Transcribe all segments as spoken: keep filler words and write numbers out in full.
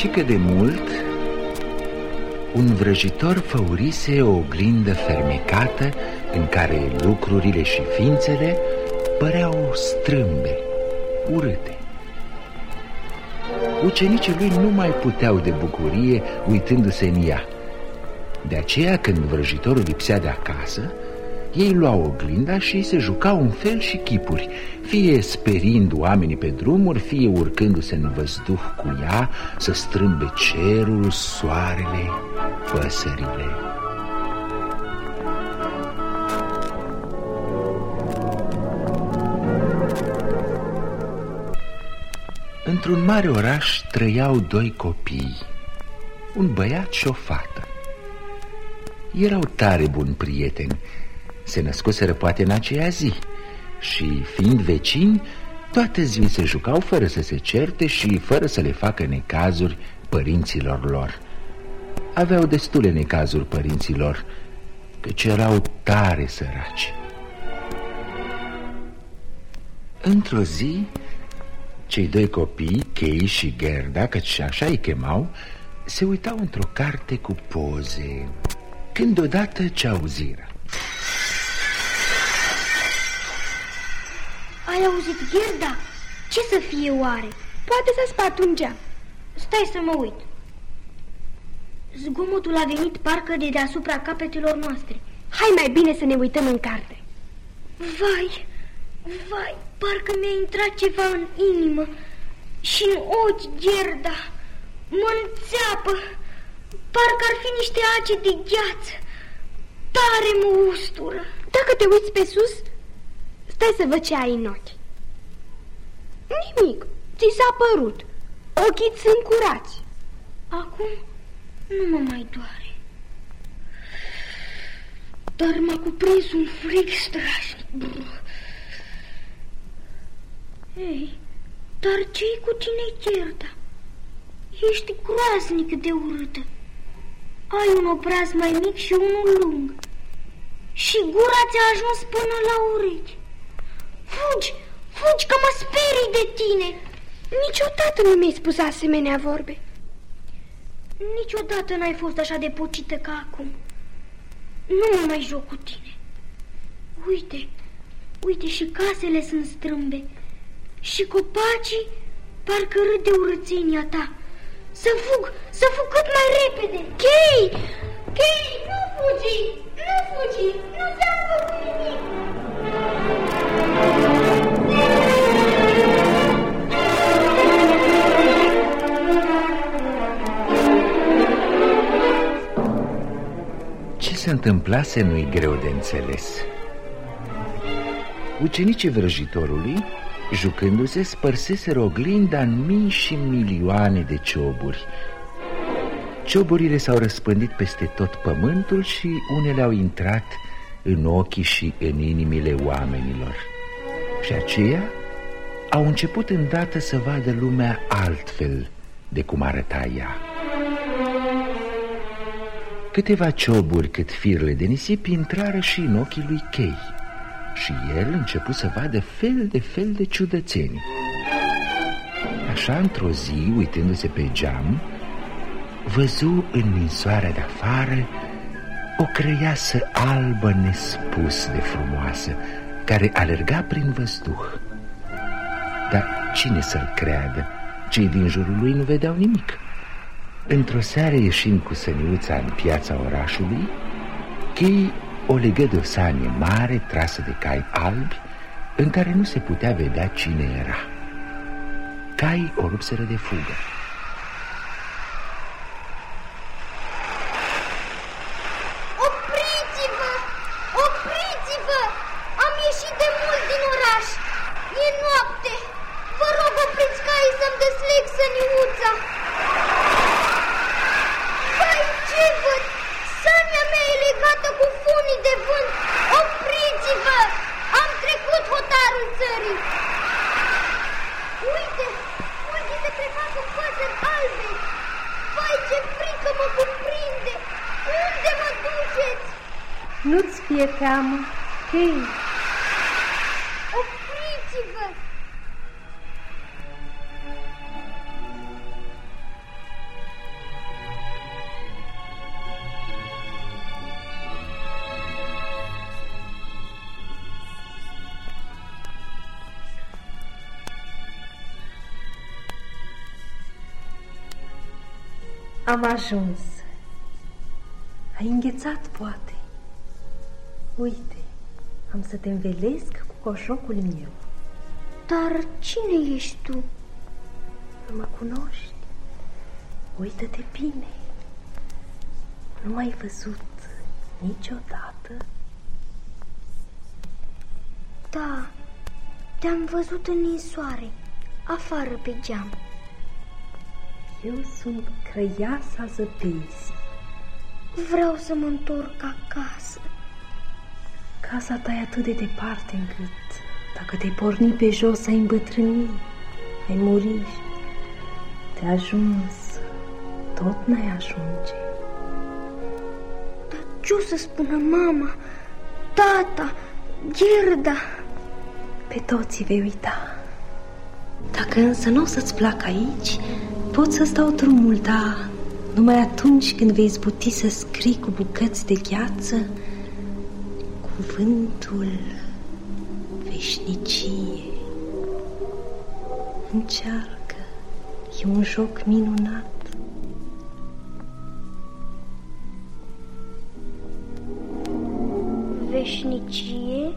Cică de mult, un vrăjitor făurise o oglindă fermecată în care lucrurile și ființele păreau strâmbe, urâte. Ucenicii lui nu mai puteau de bucurie uitându-se în ea. De aceea, când vrăjitorul lipsea de acasă, ei luau oglinda și se jucau în fel și chipuri, fie sperind oamenii pe drumuri, fie urcându-se în văzduh cu ea să strâmbe cerul, soarele, păsările. Într-un mare oraș trăiau doi copii, un băiat și o fată. Erau tare buni prieteni, se născuseră poate în aceea zi și, fiind vecini, toată ziua se jucau fără să se certe și fără să le facă necazuri părinților lor. Aveau destule necazuri părinților, căci erau tare săraci. Într-o zi, cei doi copii, Kay și Gerda, căci așa îi chemau, se uitau într-o carte cu poze, când odată ce auziră. Ai auzit, Gerda? Ce să fie oare? Poate să spart un geam. Stai să mă uit. Zgomotul a venit parcă de deasupra capetelor noastre. Hai mai bine să ne uităm în carte. Vai, vai, parcă mi-a intrat ceva în inimă și în ochi, Gerda. Mă înțeapă, parcă ar fi niște ace de gheață. Tare mă ustură. Dacă te uiți pe sus, stai să văd ce ai în ochi. Nimic, ți s-a părut. Ochii sunt curați. Acum nu mă mai doare, dar m-a cuprins un frig strașnic. Brr. Ei, dar ce-i cu tine, Gerda? Ești groaznic de urâtă. Ai un obraz mai mic și unul lung și gura ți-a ajuns până la urechi. Fugi, fugi că mă sperii de tine. Niciodată nu mi-ai spus asemenea vorbe. Niciodată n-ai fost așa de pocită ca acum. Nu mă mai joc cu tine. Uite, uite și casele sunt strâmbe și copacii parcă râd de urățenia ta. Să fug, să fug cât mai repede. Kay, Kay, nu fugi, nu fugi, nu ți-am făcut nimic. Ce se întâmplase nu-i greu de înțeles. Ucenicii vrăjitorului, jucându-se, spărseseră oglinda în mii și milioane de cioburi. Cioburile s-au răspândit peste tot pământul și unele au intrat în ochii și în inimile oamenilor. Și aceia au început îndată să vadă lumea altfel de cum arăta ea. Câteva cioburi cât firele de nisip intrară și în ochii lui Kay și el început să vadă fel de fel de ciudățenii. Așa, într-o zi, uitându-se pe geam, văzu în ninsoarea de afară o crăiasă albă nespus de frumoasă, care alerga prin văzduh. Dar cine să-l creadă? Cei din jurul lui nu vedeau nimic. Într-o seară, ieșind cu săniuța în piața orașului, Kay o legă de o sanie mare trasă de cai albi, în care nu se putea vedea cine era. Caii o rupseră de fugă. Opriți-vă! Opriți-vă! Am ieșit de mult din oraș. E noapte. Vă rog, opriți caii să-mi desleg săniuța. Vai, ce văd? Sania mea e legată cu funii de vânt. Opriți-vă! Am trecut hotarul țării. Uite, uite, se prefac cu păsări albe. Vai, ce frică mă cuprinde. Unde mă duceți? Nu-ți fie teamă, Kay. Opriți-vă! Am ajuns. Ai înghețat, poate. Uite, am să te învelesc cu coșocul meu. Dar cine ești tu? Nu mă cunoști? Uită-te bine. Nu m-ai văzut niciodată? Da, te-am văzut în ninsoare, afară pe geam. Eu sunt Crăiasa Zăpezii. Vreau să mă întorc acasă. Casa ta e atât de departe încât dacă te porni pe jos ai îmbătrâni, ai muri. Te ajuns, tot n-ai ajunge. Dar ce o să spună mama, tata, Gerda? Pe toți vei uita. Dacă însă nu o să-ți placă aici, pot să-ți dau drumul, dar numai atunci când vei izbuti să scrii cu bucăți de gheață cuvântul veșnicie. Încearcă, e un joc minunat. Veșnicie?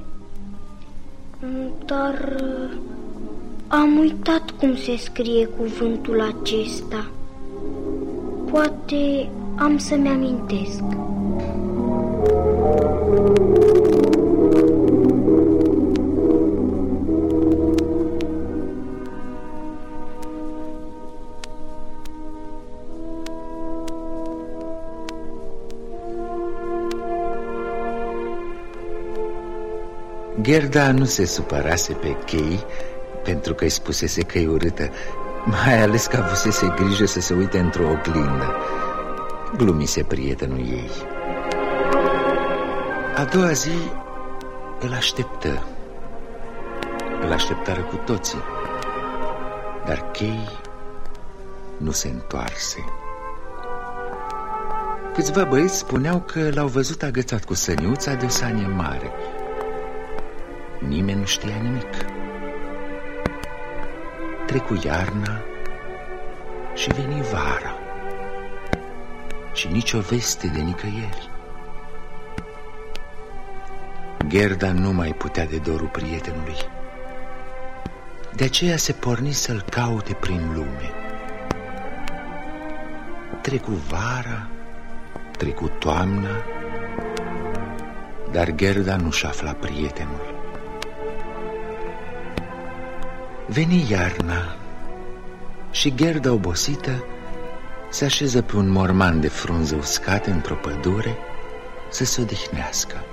Dar am uitat cum se scrie cuvântul acesta. Poate am să-mi amintesc. Gerda nu se supărase pe Kay pentru că îi spusese că e urâtă, mai ales că avusese grijă să se uite într-o oglindă. Glumise prietenul ei. A doua zi îl așteptă. Îl așteptară cu toții. Dar Kay nu se întoarse. Câțiva băieți spuneau că l-au văzut agățat cu săniuța de o sanie mare. Nimeni nu știa nimic. Trecu iarna și veni vara și nicio veste de nicăieri. Gerda nu mai putea de dorul prietenului. De aceea se porni să-l caute prin lume. Trecu vara, trecu toamna, dar Gerda nu-și afla prietenul. Veni iarna și Gerda, obosită, se așeză pe un morman de frunze uscate într-o pădure să se odihnească.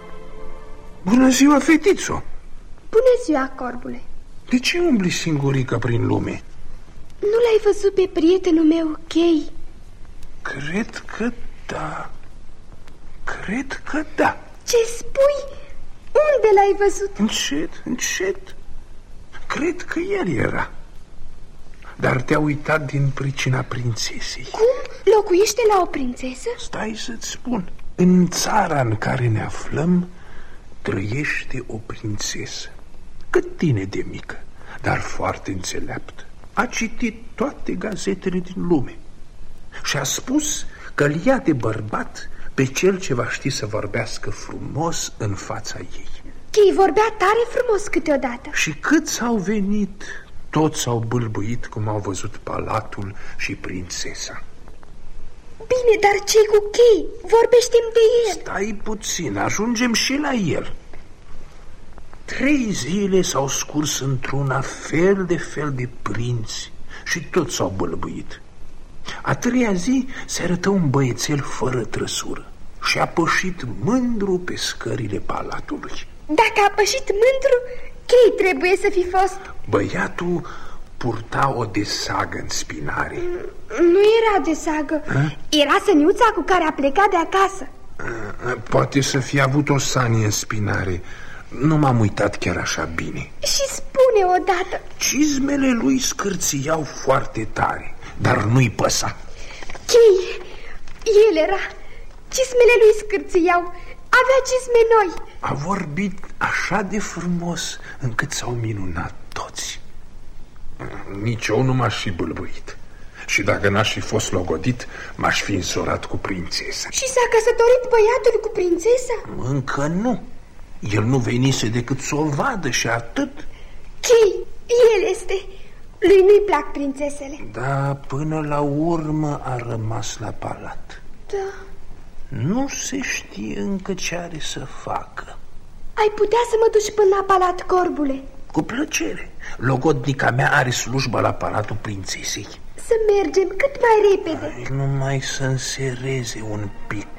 Bună ziua, fetițo! Bună ziua, corbule! De ce umbli singurică prin lume? Nu l-ai văzut pe prietenul meu, Kay? Cred că da. Cred că da. Ce spui? Unde l-ai văzut? Încet, încet. Cred că el era. Dar te-a uitat din pricina prințesei. Cum? Locuiește la o prințesă? Stai să-ți spun. În țara în care ne aflăm trăiește o prințesă, cât tine de mică, dar foarte înțeleaptă. A citit toate gazetele din lume și a spus că-l ia de bărbat pe cel ce va ști să vorbească frumos în fața ei. Kay vorbea tare frumos câteodată. Și câți au venit, toți au bâlbâit cum au văzut palatul și prințesa. Bine, dar ce-i cu Kay? Vorbește-mi de el. Stai puțin, ajungem și la el. Trei zile s-au scurs într-una fel de fel de prinți și toți s-au bâlbâit. A treia zi se arătă un băiețel fără trăsură și a pășit mândru pe scările palatului. Dacă a pășit mândru, Kay trebuie să fi fost. Băiatul purta o desagă în spinare. Nu era desagă. A? Era săniuța cu care a plecat de acasă. A, poate să fie avut o sanie în spinare. Nu m-am uitat chiar așa bine. Și spune odată. Cizmele lui scârțiau foarte tare, dar nu-i păsa. Kay, el era. Cizmele lui scârțiau. Avea cizme noi. A vorbit așa de frumos încât s-au minunat toți. Nici eu nu m-aș fi bâlbâit. Și dacă n-aș fi fost logodit, m-aș fi însorat cu prințesa. Și s-a căsătorit băiatul cu prințesa? Încă nu. El nu venise decât să o vadă și atât. Chei, el este. Lui nu-i plac prințesele. Da, până la urmă a rămas la palat. Da. Nu se știe încă ce are să facă. Ai putea să mă duci până la palat, corbule? Cu plăcere. Logodnica mea are slujba la palatul prințesei. Să mergem cât mai repede. Ai, numai să însereze un pic.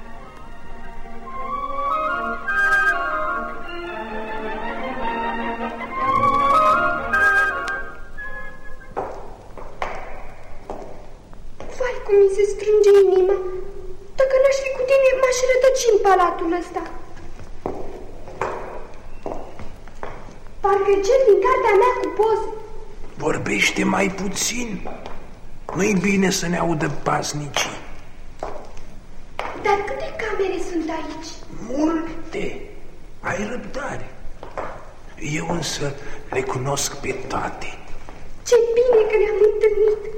Vai, cum mi se strânge inima. Dacă n-aș fi cu tine, m-aș rătăci în palatul ăsta. Parcă cer din cartea mea cu poze. Vorbește mai puțin. Nu-i bine să ne audă paznicii. Dar câte camere sunt aici? Multe. Ai răbdare. Eu însă le cunosc pe toate. Ce bine că ne-am întâlnit.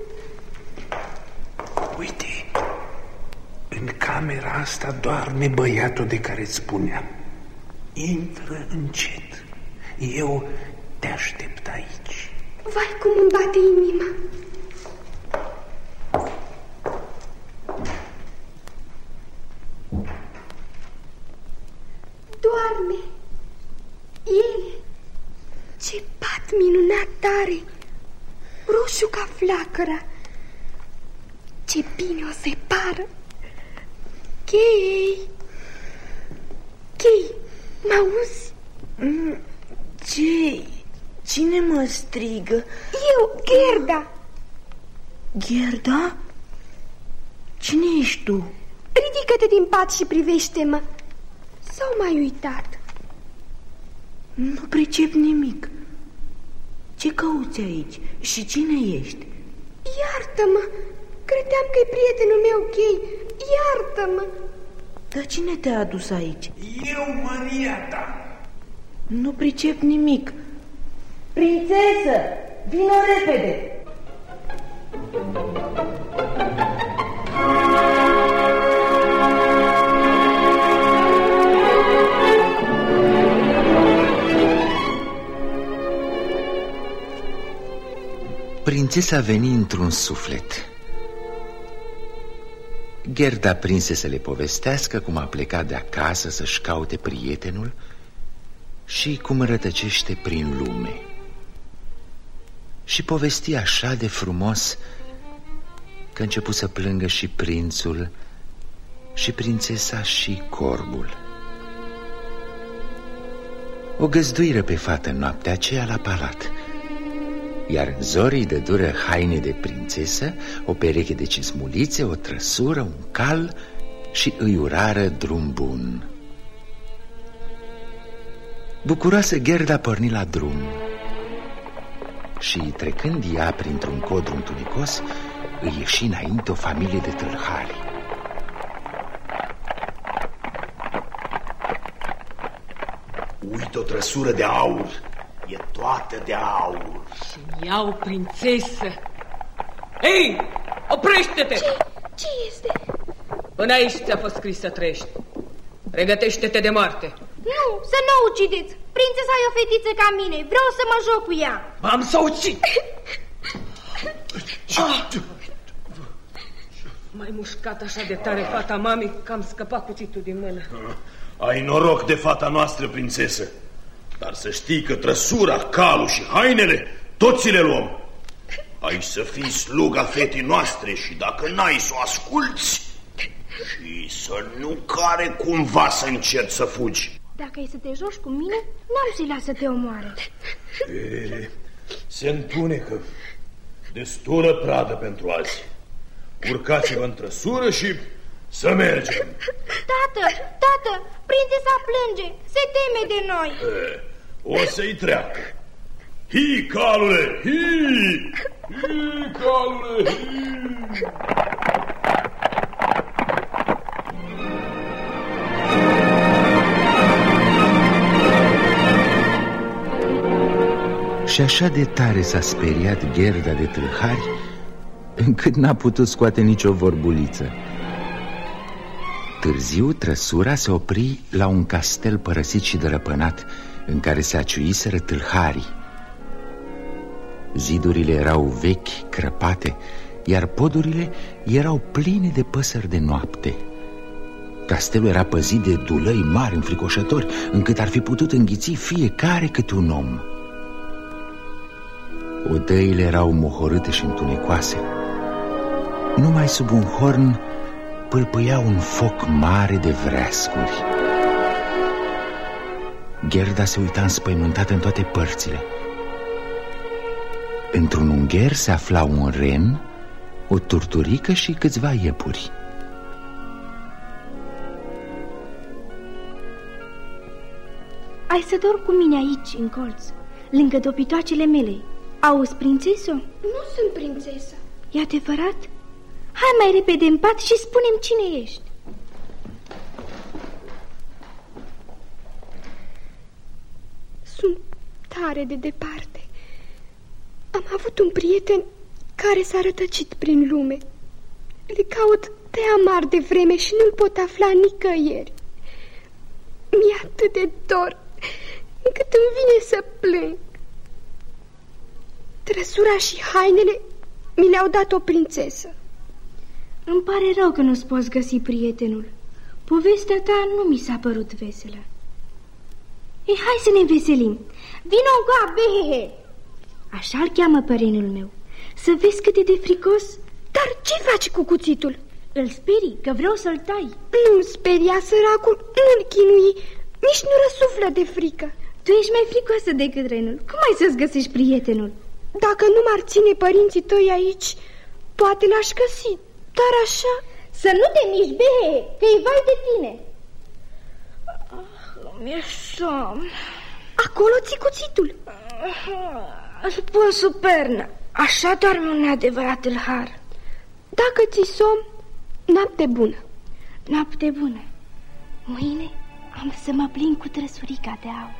Uite, în camera asta doarme băiatul de care îți spuneam. Intră încet. Eu te aștept aici. Vai, cum îmi bate inima. Doarme. El. Ce pat minunat tare. Roșu ca flacăra. Ce bine o să-i pară. Chei. Chei, m-auzi? Mm, ce? Cine mă strigă? Eu, Gerda. Gerda? Cine ești tu? Ridică-te din pat și privește-mă. S-au mai uitat? Nu pricep nimic. Ce cauți aici? Și cine ești? Iartă-mă. Credeam că e prietenul meu, Chei. Iartă-mă. Dar cine te-a adus aici? Eu, Maria ta. Nu pricep nimic. Prințesă, vino repede! Prințesa veni într-un suflet. Gerda prinse să le povestească cum a plecat de acasă să-și caute prietenul și cum rătăcește prin lume. Și povesti așa de frumos că început să plângă și prințul, și prințesa, și corbul. O găzduiră pe fată noaptea aceea la palat, iar în zorii de dură haine de prințesă, o pereche de cismulițe, o trăsură, un cal și îi urară drum bun. Bucuroasă, Gerda porni la drum și, trecând ea printr-un codru întunecos, îi ieși înainte o familie de tâlhari. Uite o trăsură de aur, e toată de aur. Și-mi iau prințesă. Ei, oprește-te! Ce? Ce este? Până aici ți-a fost scris să trăiești. Pregătește-te de moarte. Nu, să nu o ucideți. Prințesa e o fetiță ca mine. Vreau să mă joc cu ea. M-am să ucid. M-ai mușcat așa de tare, fata mami, că am scăpat cuțitul din mână. Ai noroc de fata noastră, prințesă. Dar să știi că trăsura, calul și hainele, toți le luăm. Ai să fii sluga fetii noastre și dacă n-ai să o asculți și să nu care cumva să încerci să fugi. Dacă e să te joci cu mine, n-am să-i las să te omoare. E, se întunecă. Destulă pradă pentru azi. Urcați-vă în trăsură și să mergem. Tată, tată, prințesa plânge, se teme de noi. E, o să-i treacă. Hi, calule, hi! Hi, calule, hi! Și așa de tare s-a speriat Gerda de tâlhari, încât n-a putut scoate nicio vorbuliță. Târziu, trăsura se opri la un castel părăsit și dărăpânat, în care se aciuiseră tâlharii. Zidurile erau vechi, crăpate, iar podurile erau pline de păsări de noapte. Castelul era păzit de dulăi mari înfricoșători, încât ar fi putut înghiți fiecare câte un om. Odăile erau mohorâte și întunecoase. Numai sub un horn pâlpâia un foc mare de vreascuri. Gerda se uita înspăimântată în toate părțile. Într-un ungher se afla un ren, o turturică și câțiva iepuri. Ai să dormi cu mine aici, în colț, lângă dopitoacele mele. Auzi, prințesă? Nu sunt prințesă. E adevărat? Hai mai repede în pat și spune-mi cine ești. Sunt tare de departe. Am avut un prieten care s-a rătăcit prin lume. Le caut de amar de vreme și nu-l pot afla nicăieri. Mi-e atât de dor încât îmi vine să plâng. Trăsura și hainele mi le-au dat o prințesă. Îmi pare rău că nu-ți poți găsi prietenul. Povestea ta nu mi s-a părut veselă. Ei, hai să ne veselim. Vino încoa, behehe! Așa-l cheamă părinul meu. Să vezi cât e de fricos. Dar ce faci cu cuțitul? Îl sperii, că vreau să-l tai. Nu-l speria, săracul, nu-l chinui. Nici nu răsuflă de frică. Tu ești mai fricoasă decât renul. Cum ai să-ți găsești prietenul? Dacă nu m-ar ține părinții tăi aici, poate l-aș găsi. Dar așa... Să nu te miști, behe, că-i vai de tine. Ah, mi-e somn. Acolo ți cuțitul. Îl pun sub pernă. Așa doarme un adevărat tâlhar. Dacă ți somn, noapte bună. Noapte bună. Mâine am să mă plin cu trăsurica de aur.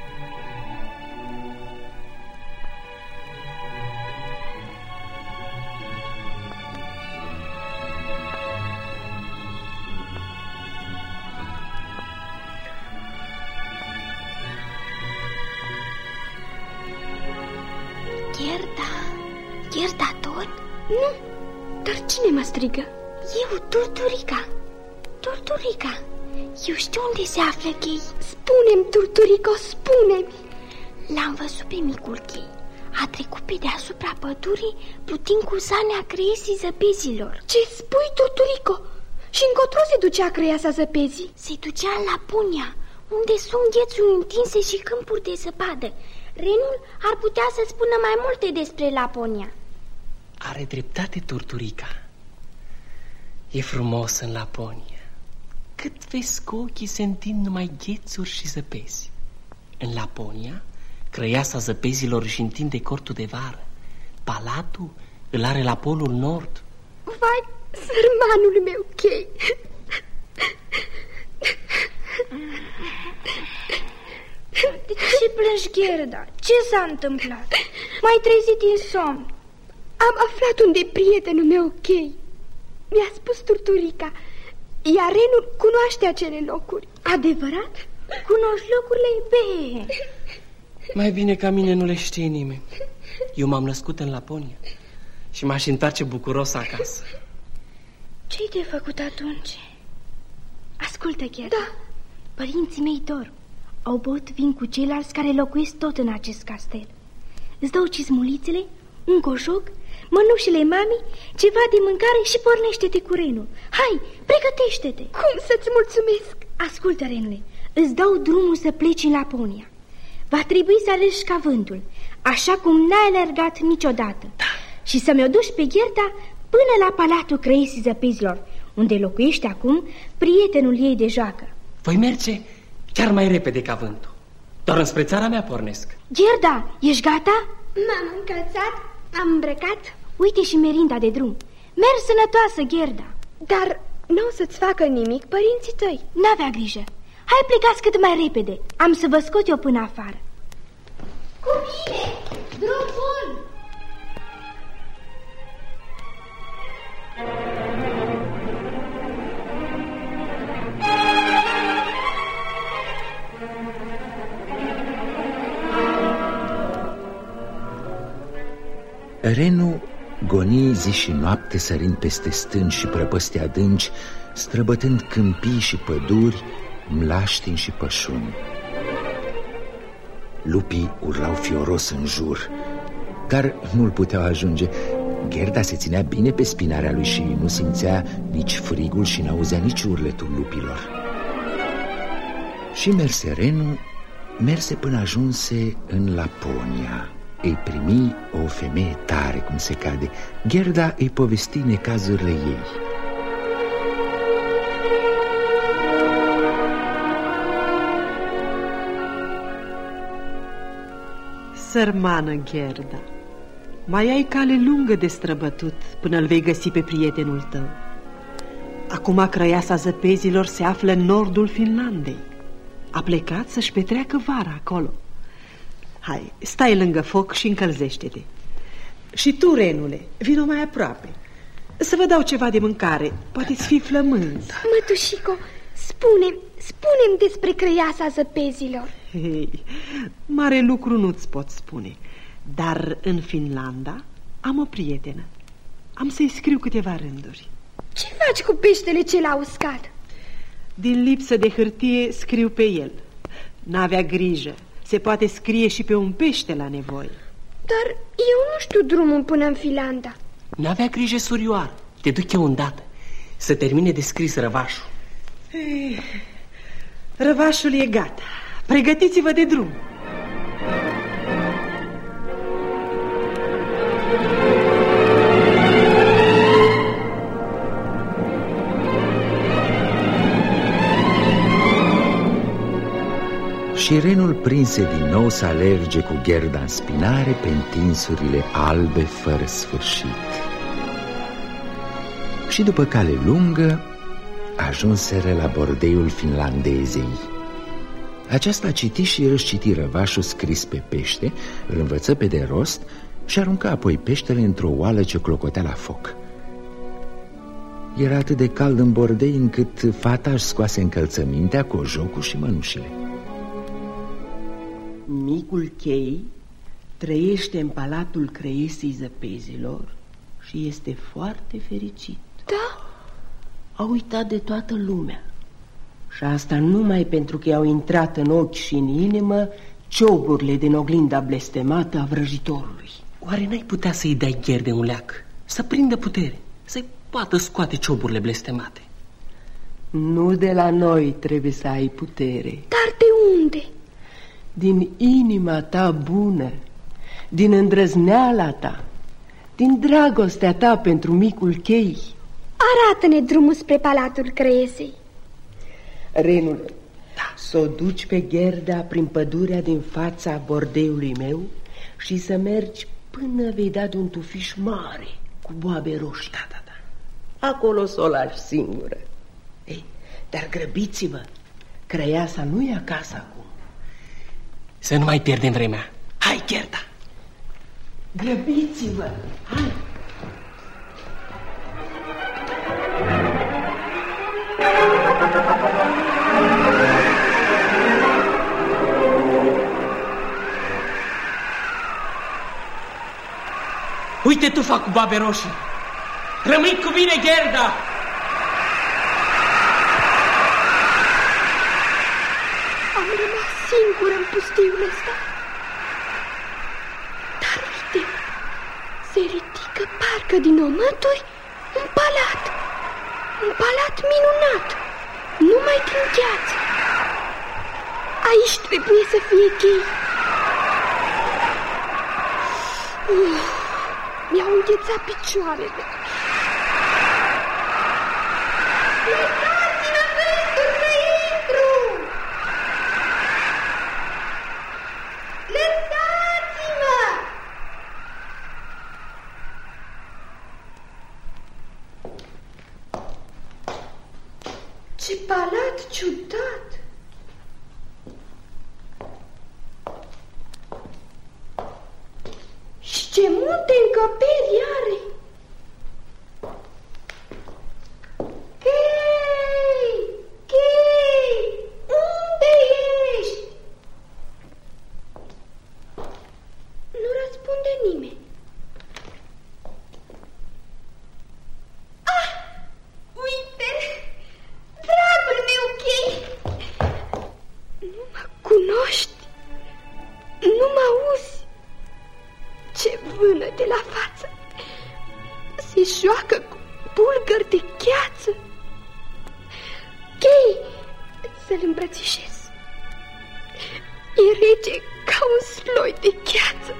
Gerda, Gerda tot? Nu, dar cine mă strigă? Eu, Turturica. Turturica, eu știu unde se află Chei. Spune-mi, Turturico, spune-mi. L-am văzut pe micul Chei. A trecut pe deasupra pădurii, plutind cu sanea creiesii zăpezilor. Ce spui, Turturico? Și încotro se ducea creiasa zăpezii? Se ducea în Laponia, unde sunt ghețuri întinse și câmpuri de zăpadă. Renul ar putea să spună mai multe despre Laponia. Are dreptate Turturica. E frumos în Laponia. Cât vezi că ochii se întind numai ghețuri și zăpezi. În Laponia, crăiasa zăpezilor își întinde cortul de vară. Palatul îl are la polul nord. Vai, sărmanul meu, Chei. De ce plângi, Gerda? Ce s-a întâmplat? M-ai trezit din somn. Am aflat unde e prietenul meu, Chei. Mi-a spus Turturica, iar renul cunoaște acele locuri. Adevărat? Cunoști locurile Behe? Mai bine ca mine nu le știe nimeni. Eu m-am născut în Laponia și m-aș întoarce bucuros acasă. Ce-ai de făcut atunci? Ascultă, Gerda. Da. Părinții mei dorm. Au băut vin cu ceilalți care locuiesc tot în acest castel. Îți dau cizmulițele, un coșoc, mănușile mami, ceva de mâncare și pornește-te cu renul. Hai, pregătește-te. Cum să-ți mulțumesc? Ascultă, renule, îți dau drumul să pleci în Laponia. Va trebui să alegi ca vântul, așa cum n-ai alergat niciodată. Da. Și să mi-o duci pe Gerda până la palatul creiesii zăpezilor, unde locuiește acum prietenul ei de joacă. Voi merge chiar mai repede ca vântul. Doar înspre țara mea pornesc. Gerda, ești gata? M-am încălțat, am îmbrăcat. Uite și merinda de drum. Mergi sănătoasă, Gerda. Dar nu o să-ți facă nimic părinții tăi. N-avea grijă. Hai, plecați cât mai repede. Am să vă scot eu până afară. Cu bine! Drum bun! Renu goni zi și noapte, sărind peste stânci și prăpăsti adânci, străbătând câmpii și păduri, mlaștini și pășuni. Lupii urlau fioros în jur, dar nu-l puteau ajunge. Gerda se ținea bine pe spinarea lui și nu simțea nici frigul și n-auzea nici urletul lupilor. Și merse Renu, merse până ajunse în Laponia. Îi primi o femeie tare, cum se cade. Gerda îi povesti necazurile ei. Sărmană Gerda, mai ai cale lungă de străbătut până îl vei găsi pe prietenul tău. Acum Crăiasa Zăpezilor se află în nordul Finlandei. A plecat să-și petreacă vara acolo. Hai, stai lângă foc și încălzește-te. Și tu, Renule, vino mai aproape. Să vă dau ceva de mâncare, poate-ți fi flământ. Mătușico, spune, spune-mi despre Crăiasa Zăpezilor. Hei, mare lucru nu-ți pot spune, dar în Finlanda am o prietenă. Am să-i scriu câteva rânduri. Ce faci cu peștele cel uscat? Din lipsă de hârtie scriu pe el. N-avea grijă, se poate scrie și pe un pește la nevoie. Dar eu nu știu drumul până în Finlanda. N-avea grijă, surioară, te duc eu îndată să termine de scris răvașul. Ei, răvașul e gata. Pregătiți-vă de drum. Și Renul prinse din nou să alerge cu Gerda în spinare pe întinsurile albe fără sfârșit. Și după cale lungă ajunseră la bordeiul finlandezei. Aceasta citi și răsciti răvașul scris pe pește, îl învăță pe de rost și aruncă apoi peștele într-o oală ce clocotea la foc. Era atât de cald în bordei încât fata își scoase încălțămintea, cojocul și mănușile. Micul Chei trăiește în palatul Crăiesei Zăpezilor și este foarte fericit. Da? A uitat de toată lumea. Și asta numai pentru că i-au intrat în ochi și în inimă cioburile din oglinda blestemată a vrăjitorului. Oare n-ai putea să-i dai Gerde un leac, să prindă putere, să-i poată scoate cioburile blestemate? Nu de la noi trebuie să ai putere. Dar de unde? Din inima ta bună, din îndrăzneala ta, din dragostea ta pentru micul Chei. Arată-ne drumul spre palatul Crăiesei. Renule, da. Să o duci pe Gerda prin pădurea din fața bordeiului meu și să mergi până vei da de un tufiș mare cu boabe roșii. Da, da, da. Acolo s-o lași singură. Ei, dar grăbiți-vă, Crăiasa nu e acasă acum. Să nu mai pierdem vremea. Hai, Gerda! Grăbiți-vă! Hai! Uite tufa cu babe roșii! Rămâi cu mine, Gerda! Am rămas singură în pustiul ăsta. Dar uite, se ridică parcă din omături un palat. Un palat minunat, numai din gheață. Aici trebuie să fie Chei. Uf, mi-au înghețat picioarele. Lăsați-mă vântul să intru! Lăsați-mă! Ce palat ciudat! Și ce multe încăperi are! Chei! Chei! Unde ești? Nu răspunde nimeni. să-l îmbrățișez. E rece ca un sloi de gheață.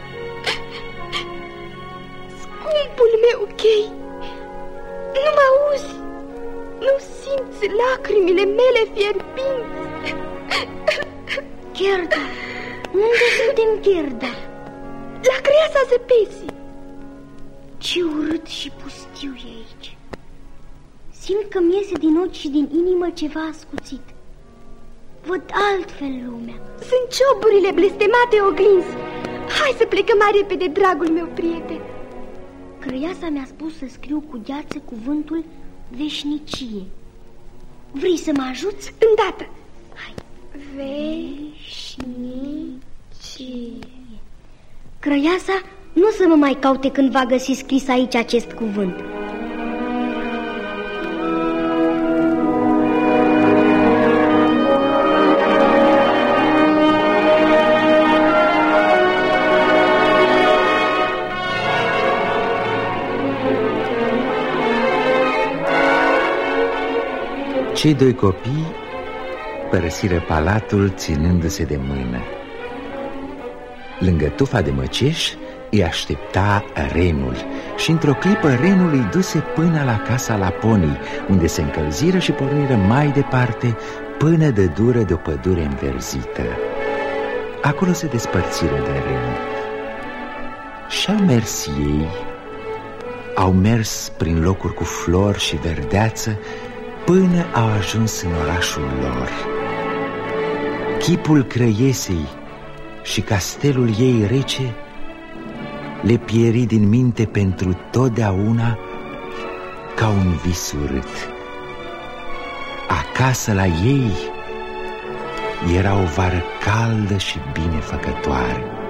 Scumpul meu chei, nu mă auzi? Nu simți lacrimile mele fierbinți? Gerda, unde suntem, Gerda? La creasa zăpezii. Ce urât și pustiu e aici. Simt că-mi iese din ochi și din inimă ceva ascuțit. Văd altfel lumea. Sunt cioburile blestemate oglinzi. Hai să plecăm mai repede, dragul meu prieten. Crăiasa mi-a spus să scriu cu gheață cuvântul veșnicie. Vrei să mă ajuți? Îndată. Hai. Veșnicie. Crăiasa nu să mă mai caute când va găsi scris aici acest cuvânt. Cei doi copii părăsiră palatul ținându-se de mână. Lângă tufa de măceș îi aștepta renul și într-o clipă renul îi duse până la casa Laponii, unde se încălziră și porniră mai departe până de dură de o pădure înverzită. Acolo se despărțiră de ren și-au mers ei. Au mers prin locuri cu flori și verdeață până au ajuns în orașul lor. Chipul crăiesei și castelul ei rece le pieri din minte pentru totdeauna ca un vis urât. Acasă la ei era o vară caldă și binefăcătoare.